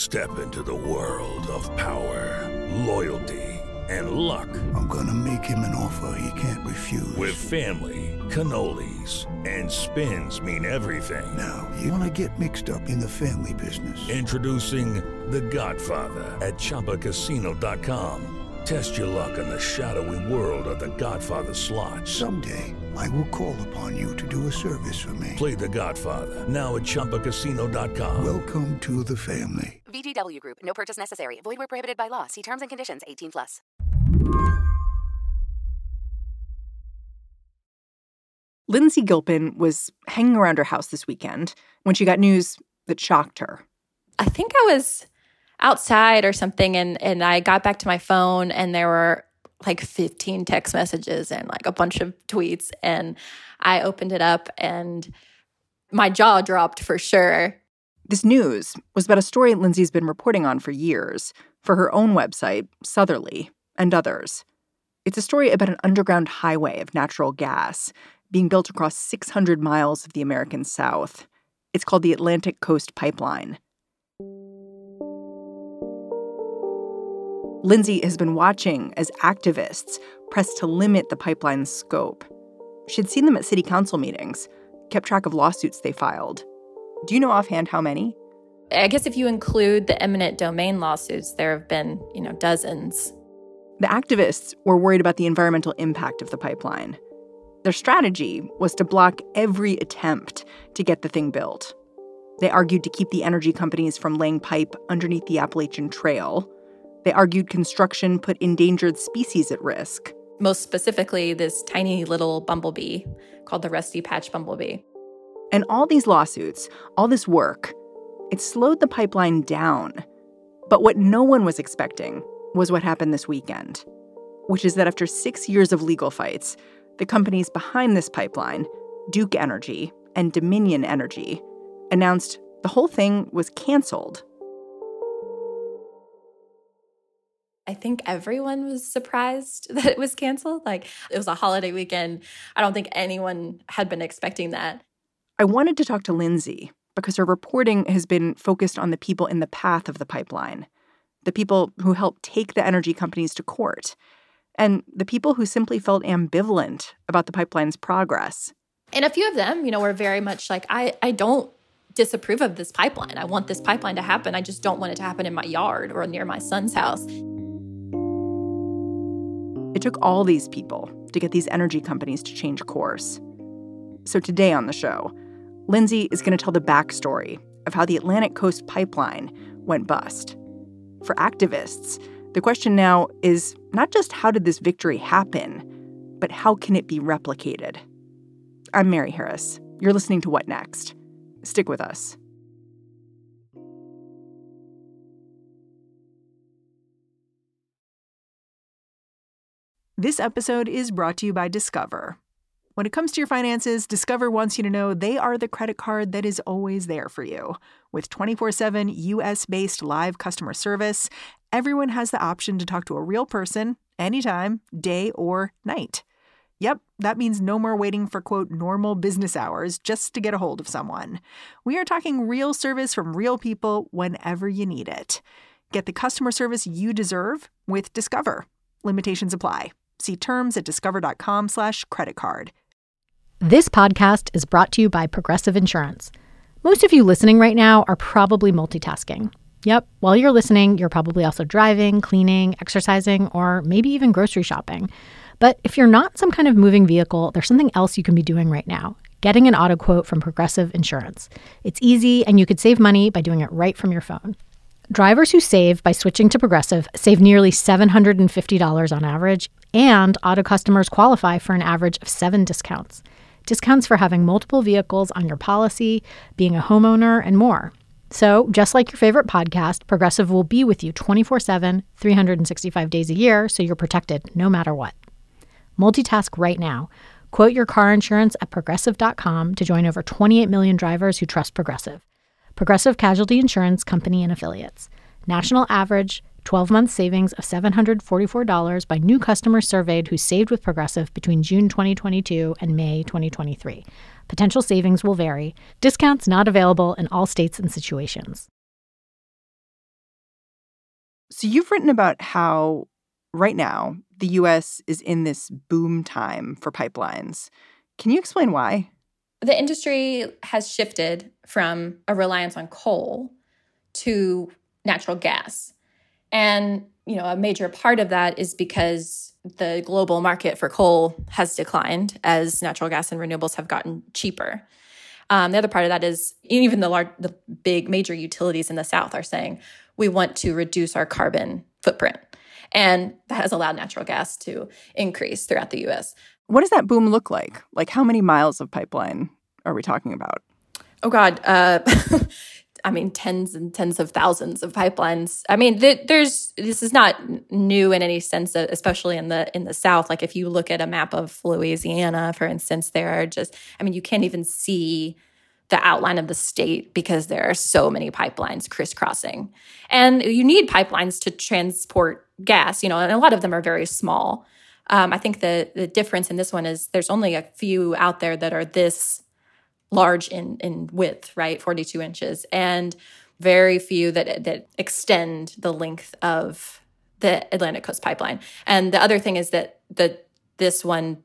Step into the world of power, loyalty, and luck. I'm gonna make him an offer he can't refuse. With family, cannolis, and spins mean everything. Now, you wanna get mixed up in the family business. Introducing The Godfather at ChumbaCasino.com. Test your luck in the shadowy world of The Godfather slot. Someday, I will call upon you to do a service for me. Play The Godfather, now at ChumbaCasino.com. Welcome to the family. VGW Group. No purchase necessary. Void where prohibited by law. See terms and conditions. 18+. Lindsay Gilpin was hanging around her house this weekend when she got news that shocked her. I think I was outside or something, and I got back to my phone, and there were like 15 text messages and like a bunch of tweets, and I opened it up, and my jaw dropped for sure. This news was about a story Lindsay's been reporting on for years for her own website, Southerly, and others. It's a story about an underground highway of natural gas being built across 600 miles of the American South. It's called the Atlantic Coast Pipeline. Lindsay has been watching as activists press to limit the pipeline's scope. She'd seen them at city council meetings, kept track of lawsuits they filed. Do you know offhand how many? I guess if you include the eminent domain lawsuits, there have been, dozens. The activists were worried about the environmental impact of the pipeline. Their strategy was to block every attempt to get the thing built. They argued to keep the energy companies from laying pipe underneath the Appalachian Trail. They argued construction put endangered species at risk. Most specifically, this tiny little bumblebee called the rusty patch bumblebee. And all these lawsuits, all this work, it slowed the pipeline down. But what no one was expecting was what happened this weekend, which is that after 6 years of legal fights, the companies behind this pipeline, Duke Energy and Dominion Energy, announced the whole thing was canceled. I think everyone was surprised that it was canceled. Like, it was a holiday weekend. I don't think anyone had been expecting that. I wanted to talk to Lindsay because her reporting has been focused on the people in the path of the pipeline, the people who helped take the energy companies to court, and the people who simply felt ambivalent about the pipeline's progress. And a few of them, were very much like, I don't disapprove of this pipeline. I want this pipeline to happen. I just don't want it to happen in my yard or near my son's house. It took all these people to get these energy companies to change course. So today on the show, Lindsay is going to tell the backstory of how the Atlantic Coast Pipeline went bust. For activists, the question now is not just how did this victory happen, but how can it be replicated? I'm Mary Harris. You're listening to What Next? Stick with us. This episode is brought to you by Discover. When it comes to your finances, Discover wants you to know they are the credit card that is always there for you. With 24/7 U.S.-based live customer service, everyone has the option to talk to a real person anytime, day or night. Yep, that means no more waiting for, quote, normal business hours just to get a hold of someone. We are talking real service from real people whenever you need it. Get the customer service you deserve with Discover. Limitations apply. See terms at discover.com/creditcard. This podcast is brought to you by Progressive Insurance. Most of you listening right now are probably multitasking. Yep, while you're listening, you're probably also driving, cleaning, exercising, or maybe even grocery shopping. But if you're not some kind of moving vehicle, there's something else you can be doing right now. Getting an auto quote from Progressive Insurance. It's easy, and you could save money by doing it right from your phone. Drivers who save by switching to Progressive save nearly $750 on average, and auto customers qualify for an average of 7 discounts. Discounts for having multiple vehicles on your policy, being a homeowner, and more. So, just like your favorite podcast, Progressive will be with you 24/7, 365 days a year, so you're protected no matter what. Multitask right now. Quote your car insurance at Progressive.com to join over 28 million drivers who trust Progressive. Progressive Casualty Insurance Company and Affiliates. National average 12-month savings of $744 by new customers surveyed who saved with Progressive between June 2022 and May 2023. Potential savings will vary. Discounts not available in all states and situations. So you've written about how right now the U.S. is in this boom time for pipelines. Can you explain why? The industry has shifted from a reliance on coal to natural gas. And, a major part of that is because the global market for coal has declined as natural gas and renewables have gotten cheaper. The other part of that is even the big major utilities in the South are saying, we want to reduce our carbon footprint. And that has allowed natural gas to increase throughout the U.S. What does that boom look like? Like, how many miles of pipeline are we talking about? Oh, God. Tens and tens of thousands of pipelines. This is not new in any sense, especially in the South. Like if you look at a map of Louisiana, for instance, there are you can't even see the outline of the state because there are so many pipelines crisscrossing. And you need pipelines to transport gas, and a lot of them are very small. I think the difference in this one is there's only a few out there that are this large in width, right? 42 inches, and very few that extend the length of the Atlantic Coast Pipeline. And the other thing is that this one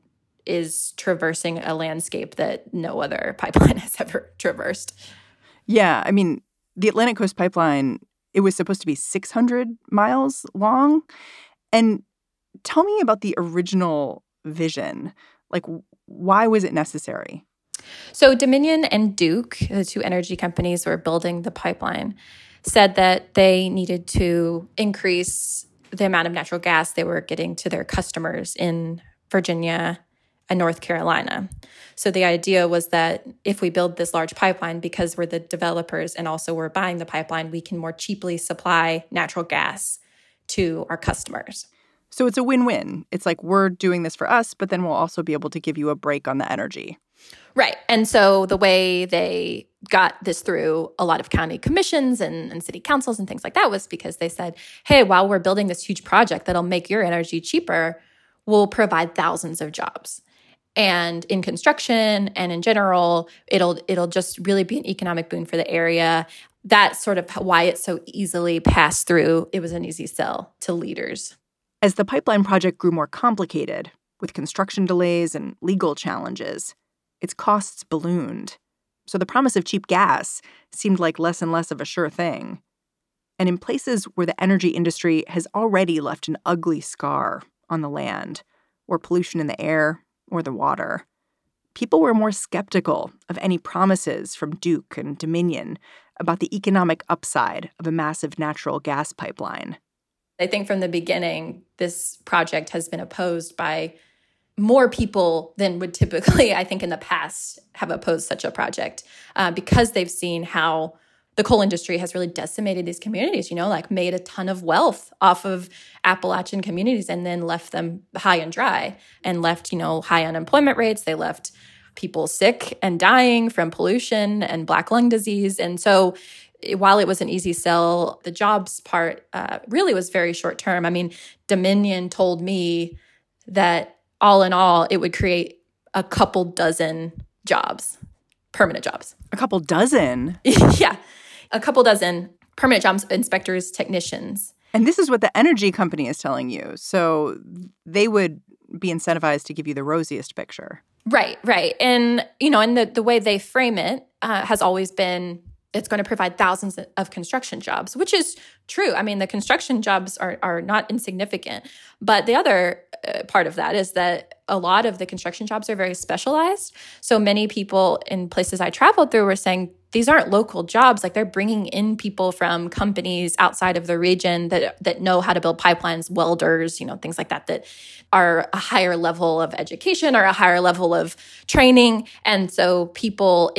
is traversing a landscape that no other pipeline has ever traversed. Yeah, the Atlantic Coast Pipeline, it was supposed to be 600 miles long. And tell me about the original vision. Like, why was it necessary? So Dominion and Duke, the two energy companies who were building the pipeline, said that they needed to increase the amount of natural gas they were getting to their customers in Virginia and North Carolina. So the idea was that if we build this large pipeline, because we're the developers and also we're buying the pipeline, we can more cheaply supply natural gas to our customers. So it's a win-win. It's like we're doing this for us, but then we'll also be able to give you a break on the energy. Right. And so the way they got this through a lot of county commissions and city councils and things like that was because they said, hey, while we're building this huge project that'll make your energy cheaper, we'll provide thousands of jobs. And in construction and in general, it'll just really be an economic boon for the area. That's sort of why it's so easily passed through. It was an easy sell to leaders. As the pipeline project grew more complicated, with construction delays and legal challenges, its costs ballooned. So the promise of cheap gas seemed like less and less of a sure thing. And in places where the energy industry has already left an ugly scar on the land, or pollution in the air, or the water, people were more skeptical of any promises from Duke and Dominion about the economic upside of a massive natural gas pipeline. I think from the beginning, this project has been opposed by more people than would typically, I think, in the past have opposed such a project because they've seen how the coal industry has really decimated these communities, made a ton of wealth off of Appalachian communities and then left them high and dry and left, high unemployment rates. They left people sick and dying from pollution and black lung disease. And so while it was an easy sell, the jobs part really was very short term. Dominion told me that all in all, it would create a couple dozen jobs, permanent jobs. A couple dozen? Yeah, a couple dozen permanent jobs, inspectors, technicians. And this is what the energy company is telling you. So they would be incentivized to give you the rosiest picture. Right. And, and the way they frame it has always been it's going to provide thousands of construction jobs, which is true. The construction jobs are not insignificant. But the other part of that is that a lot of the construction jobs are very specialized. So many people in places I traveled through were saying, these aren't local jobs. Like they're bringing in people from companies outside of the region that know how to build pipelines, welders, things like that are a higher level of education or a higher level of training. And so people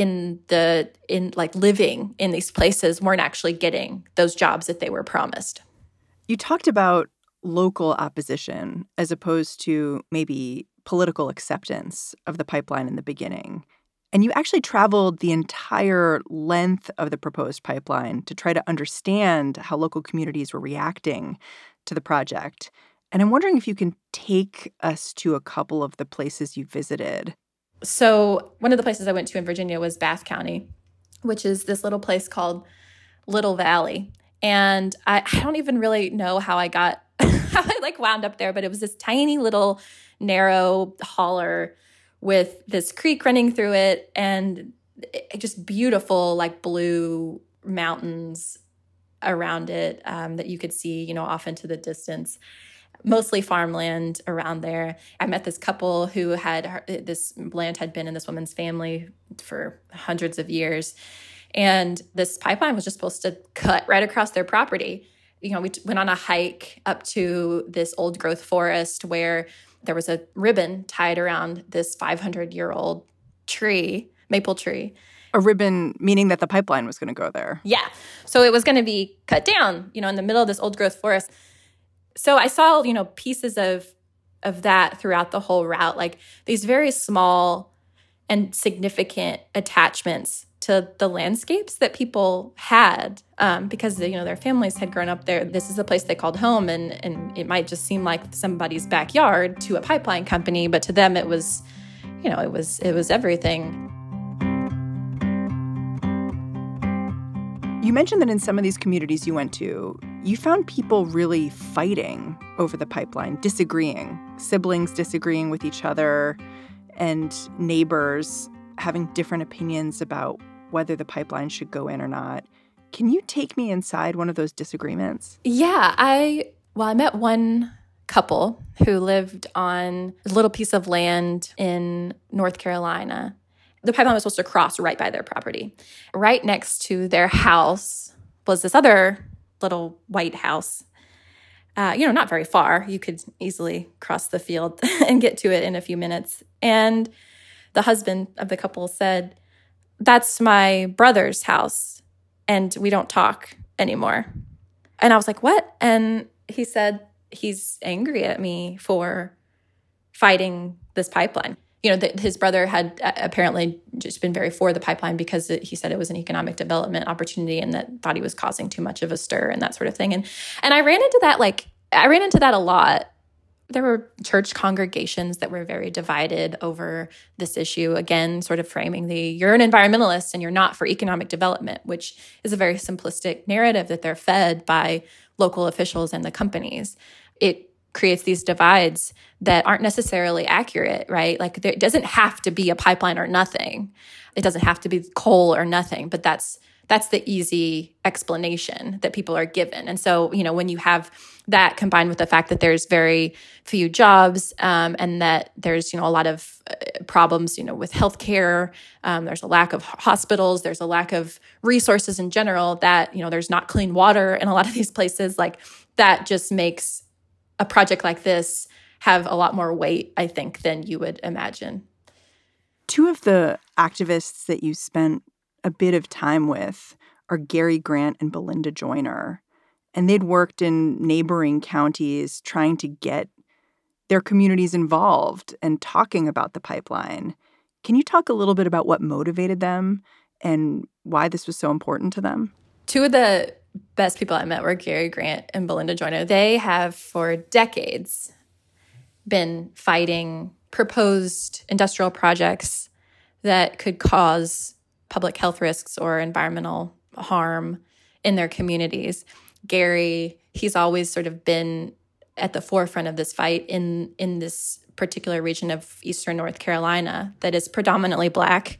living in these places weren't actually getting those jobs that they were promised. You talked about local opposition as opposed to maybe political acceptance of the pipeline in the beginning. And you actually traveled the entire length of the proposed pipeline to try to understand how local communities were reacting to the project. And I'm wondering if you can take us to a couple of the places you visited. So one of the places I went to in Virginia was Bath County, which is this little place called Little Valley. And I don't even really know how I got, how I like wound up there, but it was this tiny little narrow holler with this creek running through it and just beautiful like blue mountains around it that you could see, you know, off into the distance. Mostly farmland around there. I met this couple who had this land had been in this woman's family for hundreds of years. And this pipeline was just supposed to cut right across their property. You know, we went on a hike up to this old growth forest where there was a ribbon tied around this 500-year-old tree, maple tree. A ribbon meaning that the pipeline was going to go there. Yeah. So it was going to be cut down, you know, in the middle of this old growth forest. So I saw, you know, pieces of that throughout the whole route, like these very small and significant attachments to the landscapes that people had because, you know, their families had grown up there. This is a place they called home, and it might just seem like somebody's backyard to a pipeline company, but to them it was, you know, it was everything. You mentioned that in some of these communities you went to, you found people really fighting over the pipeline, disagreeing, siblings disagreeing with each other, and neighbors having different opinions about whether the pipeline should go in or not. Can you take me inside one of those disagreements? Yeah, I met one couple who lived on a little piece of land in North Carolina. The pipeline was supposed to cross right by their property. Right next to their house was this other little white house. You know, not very far. You could easily cross the field and get to it in a few minutes. And the husband of the couple said, "That's my brother's house, and we don't talk anymore." And I was like, "What?" And he said he's angry at me for fighting this pipeline. You know, his brother had apparently just been very for the pipeline because he said it was an economic development opportunity and that thought he was causing too much of a stir and that sort of thing. And I ran into that a lot. There were church congregations that were very divided over this issue. Again, sort of framing you're an environmentalist and you're not for economic development, which is a very simplistic narrative that they're fed by local officials and the companies. It creates these divides that aren't necessarily accurate, right? Like there doesn't have to be a pipeline or nothing. It doesn't have to be coal or nothing, but that's the easy explanation that people are given. And so, you know, when you have that combined with the fact that there's very few jobs and that there's, you know, a lot of problems, you know, with healthcare, there's a lack of hospitals, there's a lack of resources in general, that, you know, there's not clean water in a lot of these places, like that just makes a project like this have a lot more weight, I think, than you would imagine. Two of the activists that you spent a bit of time with are Gary Grant and Belinda Joyner. And they'd worked in neighboring counties trying to get their communities involved and talking about the pipeline. Can you talk a little bit about what motivated them and why this was so important to them? Two of the best people I met were Gary Grant and Belinda Joyner. They have for decades been fighting proposed industrial projects that could cause public health risks or environmental harm in their communities. Gary, he's always sort of been at the forefront of this fight in this particular region of Eastern North Carolina that is predominantly Black.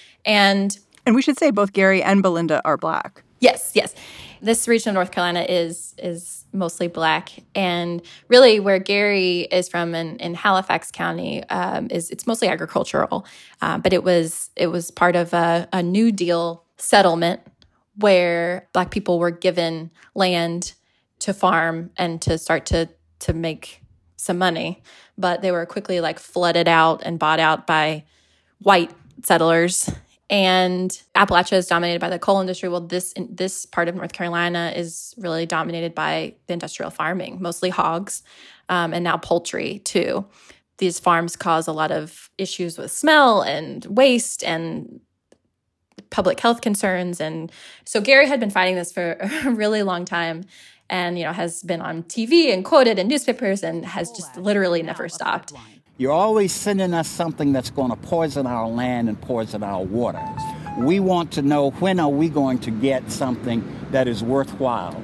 And we should say both Gary and Belinda are Black. Yes. This region of North Carolina is mostly Black. And really where Gary is from in Halifax County, it's mostly agricultural. But it was part of a New Deal settlement where Black people were given land to farm and to start to make some money. But they were quickly like flooded out and bought out by white settlers. And Appalachia is dominated by the coal industry. Well, this part of North Carolina is really dominated by the industrial farming, mostly hogs, and now poultry too. These farms cause a lot of issues with smell and waste and public health concerns. And so Gary had been fighting this for a really long time and, you know, has been on TV and quoted in newspapers and has just literally never stopped. You're always sending us something that's going to poison our land and poison our water. We want to know, when are we going to get something that is worthwhile?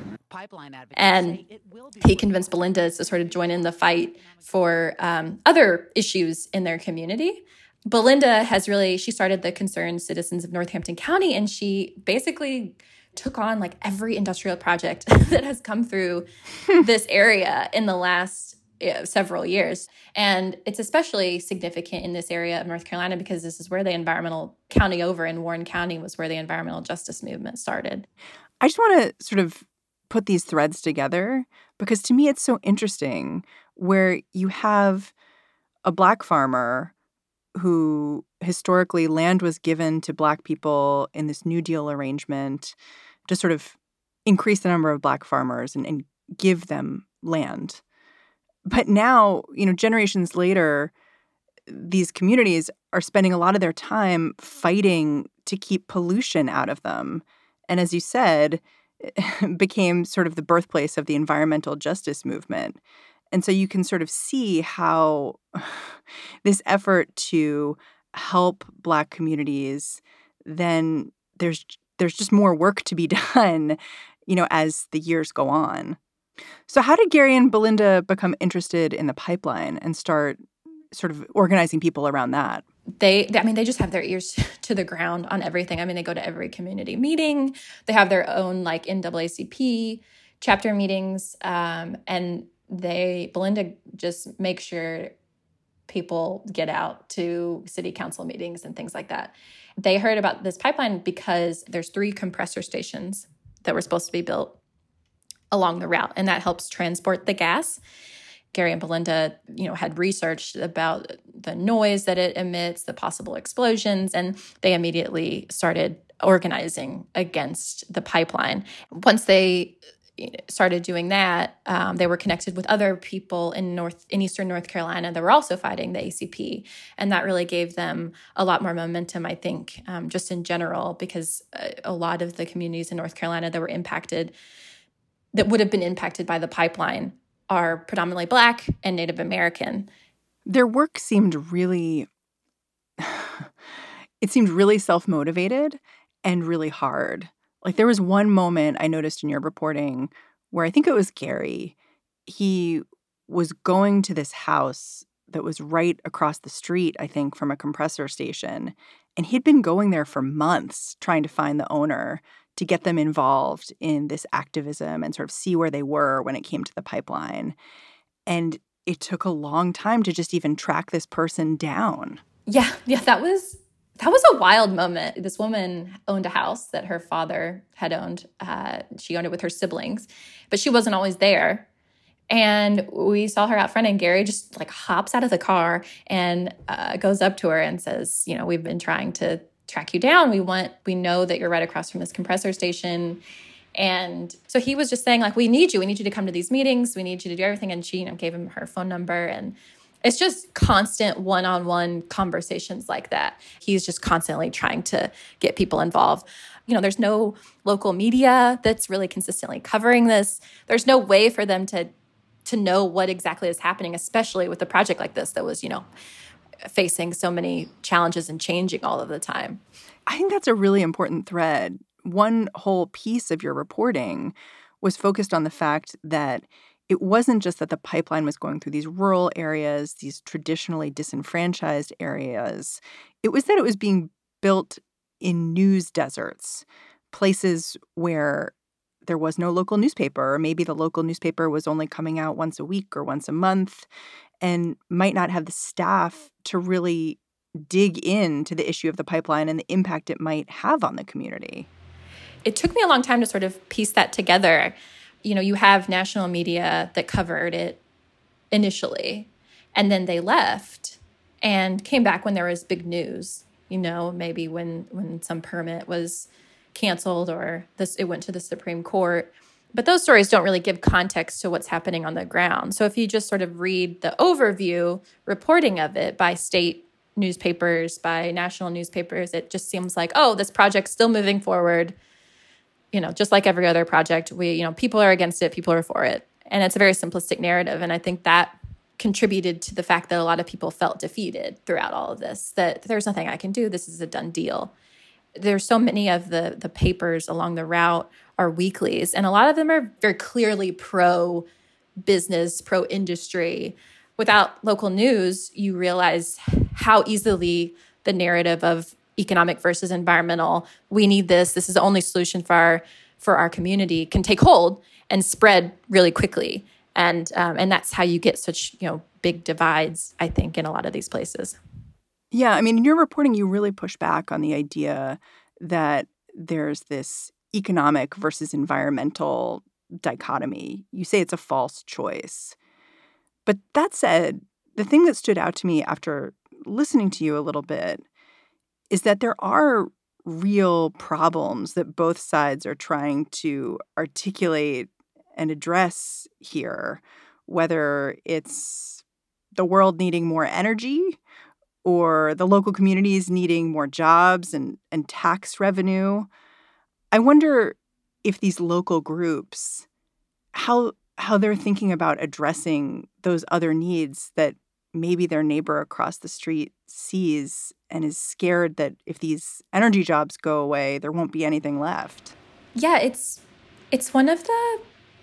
And he convinced Belinda to sort of join in the fight for other issues in their community. Belinda she started the Concerned Citizens of Northampton County, and she basically took on like every industrial project that has come through this area in the last several years. And it's especially significant in this area of North Carolina because this is where the environmental county over in Warren County was where the environmental justice movement started. I just want to sort of put these threads together because to me it's so interesting where you have a Black farmer who historically land was given to Black people in this New Deal arrangement to sort of increase the number of Black farmers and give them land. But now, generations later, these communities are spending a lot of their time fighting to keep pollution out of them. And as you said, it became sort of the birthplace of the environmental justice movement. And so you can sort of see how this effort to help Black communities, then there's just more work to be done, as the years go on. So how did Gary and Belinda become interested in the pipeline and start sort of organizing people around that? They just have their ears to the ground on everything. I mean, they go to every community meeting. They have their own like NAACP chapter meetings. And Belinda just makes sure people get out to city council meetings and things like that. They heard about this pipeline because there's 3 compressor stations that were supposed to be built along the route, and that helps transport the gas. Gary and Belinda, had researched about the noise that it emits, the possible explosions, and they immediately started organizing against the pipeline. Once they started doing that, they were connected with other people in Eastern North Carolina that were also fighting the ACP. And that really gave them a lot more momentum, I think, just in general, because a lot of the communities in North Carolina that would have been impacted by the pipeline are predominantly Black and Native American. Their work seemed really self-motivated and really hard. Like there was one moment I noticed in your reporting where I think it was Gary. He was going to this house that was right across the street, I think, from a compressor station. And he'd been going there for months trying to find the owner to get them involved in this activism and sort of see where they were when it came to the pipeline. And it took a long time to just even track this person down. Yeah, that was a wild moment. This woman owned a house that her father had owned. She owned it with her siblings, but she wasn't always there. And we saw her out front, and Gary just like hops out of the car and goes up to her and says, we've been trying to track you down. We know that you're right across from this compressor station. And so he was just saying, like, we need you to come to these meetings. We need you to do everything. And she, gave him her phone number. And it's just constant one-on-one conversations like that. He's just constantly trying to get people involved. There's no local media that's really consistently covering this. There's no way for them to know what exactly is happening, especially with a project like this that was, facing so many challenges and changing all of the time. I think that's a really important thread. One whole piece of your reporting was focused on the fact that it wasn't just that the pipeline was going through these rural areas, these traditionally disenfranchised areas. It was that it was being built in news deserts, places where there was no local newspaper, or maybe the local newspaper was only coming out once a week or once a month and might not have the staff to really dig into the issue of the pipeline and the impact it might have on the community. It took me a long time to sort of piece that together. You have national media that covered it initially, and then they left and came back when there was big news, maybe when some permit was canceled or it went to the Supreme Court. But those stories don't really give context to what's happening on the ground. So if you just sort of read the overview reporting of it by state newspapers, by national newspapers, it just seems like, oh, this project's still moving forward. Just like every other project, people are against it, people are for it. And it's a very simplistic narrative. And I think that contributed to the fact that a lot of people felt defeated throughout all of this, that there's nothing I can do. This is a done deal. There's so many of the papers along the route are weeklies, and a lot of them are very clearly pro-business, pro-industry. Without local news, you realize how easily the narrative of economic versus environmental, we need this is the only solution for our community, can take hold and spread really quickly. And that's how you get such, big divides, I think, in a lot of these places. Yeah, I mean, in your reporting, you really push back on the idea that there's this economic versus environmental dichotomy. You say it's a false choice. But that said, the thing that stood out to me after listening to you a little bit is that there are real problems that both sides are trying to articulate and address here, whether it's the world needing more energy or the local communities needing more jobs and tax revenue. I wonder if these local groups, how they're thinking about addressing those other needs that maybe their neighbor across the street sees and is scared that if these energy jobs go away, there won't be anything left. Yeah, it's one of the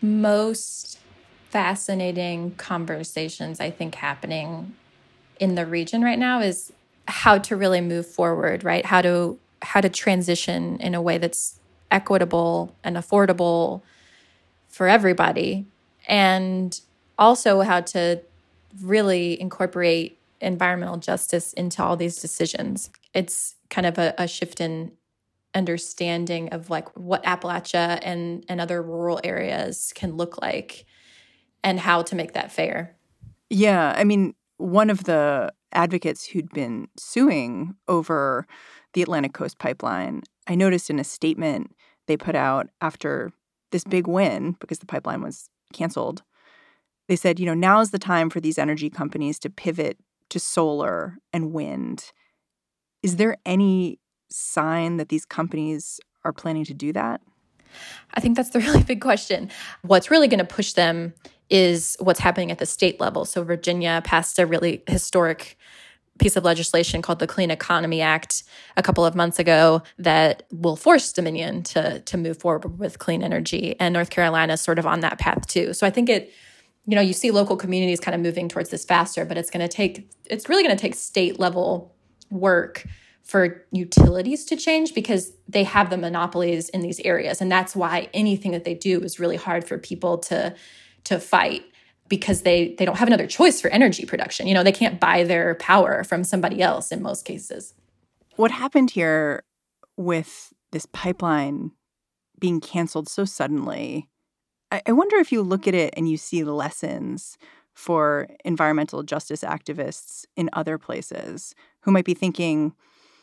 most fascinating conversations, I think, happening in the region right now is how to really move forward, right? How to transition in a way that's equitable and affordable for everybody, and also how to really incorporate environmental justice into all these decisions. It's kind of a shift in understanding of like what Appalachia and other rural areas can look like and how to make that fair. Yeah, I mean, one of the advocates who'd been suing over the Atlantic Coast Pipeline, I noticed in a statement they put out after this big win, because the pipeline was canceled, they said, now is the time for these energy companies to pivot to solar and wind. Is there any sign that these companies are planning to do that? I think that's the really big question. What's really going to push them is what's happening at the state level. So Virginia passed a really historic piece of legislation called the Clean Economy Act a couple of months ago that will force Dominion to move forward with clean energy. And North Carolina is sort of on that path too. So I think you see local communities kind of moving towards this faster, but it's really going to take state level work for utilities to change because they have the monopolies in these areas. And that's why anything that they do is really hard for people to fight, because they don't have another choice for energy production. They can't buy their power from somebody else in most cases. What happened here with this pipeline being canceled so suddenly, I wonder if you look at it and you see lessons for environmental justice activists in other places who might be thinking,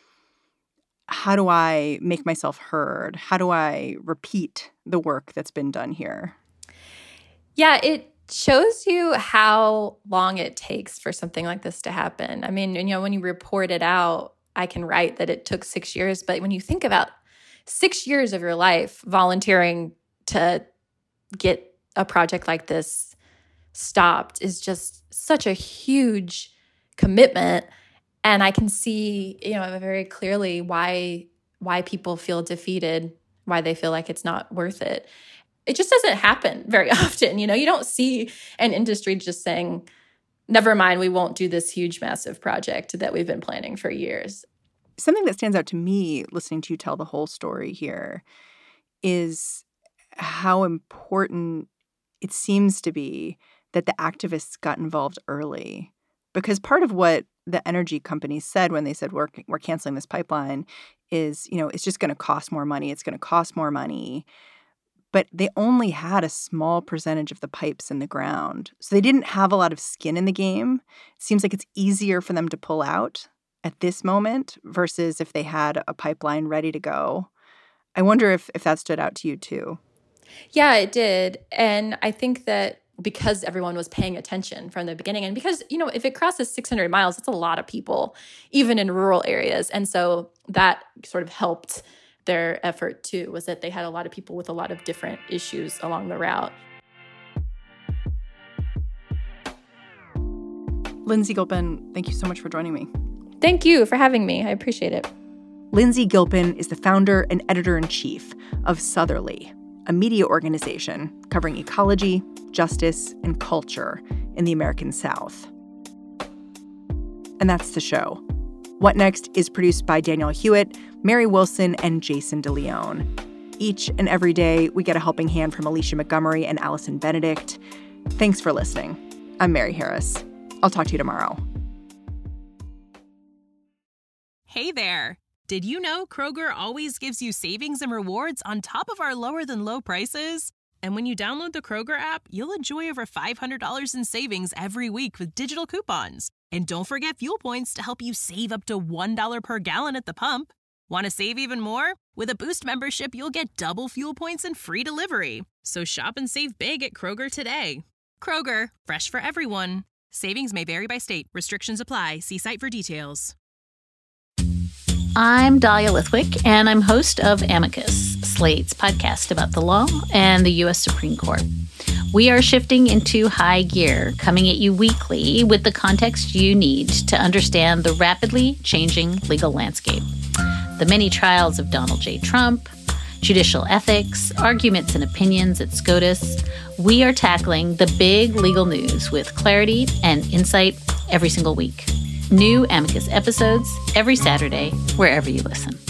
how do I make myself heard? How do I repeat the work that's been done here? Yeah, it shows you how long it takes for something like this to happen. I mean, when you report it out, I can write that it took 6 years. But when you think about 6 years of your life volunteering to get a project like this stopped is just such a huge commitment. And I can see, very clearly why people feel defeated, why they feel like it's not worth it. It just doesn't happen very often. You don't see an industry just saying, never mind, we won't do this huge, massive project that we've been planning for years. Something that stands out to me listening to you tell the whole story here is how important it seems to be that the activists got involved early. Because part of what the energy companies said when they said we're canceling this pipeline is, it's just going to cost more money. It's going to cost more money. But they only had a small percentage of the pipes in the ground. So they didn't have a lot of skin in the game. It seems like it's easier for them to pull out at this moment versus if they had a pipeline ready to go. I wonder if that stood out to you too. Yeah, it did. And I think that because everyone was paying attention from the beginning, and because, if it crosses 600 miles, that's a lot of people, even in rural areas. And so that sort of helped their effort too, was that they had a lot of people with a lot of different issues along the route. Lindsay Gilpin, thank you so much for joining me. Thank you for having me. I appreciate it. Lindsay Gilpin is the founder and editor-in-chief of Southerly, a media organization covering ecology, justice, and culture in the American South. And that's the show. What Next is produced by Danielle Hewitt, Mary Wilson, and Jason DeLeon. Each and every day, we get a helping hand from Alicia Montgomery and Allison Benedict. Thanks for listening. I'm Mary Harris. I'll talk to you tomorrow. Hey there. Did you know Kroger always gives you savings and rewards on top of our lower than low prices? And when you download the Kroger app, you'll enjoy over $500 in savings every week with digital coupons. And don't forget fuel points to help you save up to $1 per gallon at the pump. Want to save even more? With a Boost membership, you'll get double fuel points and free delivery. So shop and save big at Kroger today. Kroger, fresh for everyone. Savings may vary by state. Restrictions apply. See site for details. I'm Dahlia Lithwick, and I'm host of Amicus, Slate's podcast about the law and the U.S. Supreme Court. We are shifting into high gear, coming at you weekly with the context you need to understand the rapidly changing legal landscape. The many trials of Donald J. Trump, judicial ethics, arguments and opinions at SCOTUS. We are tackling the big legal news with clarity and insight every single week. New Amicus episodes every Saturday, wherever you listen.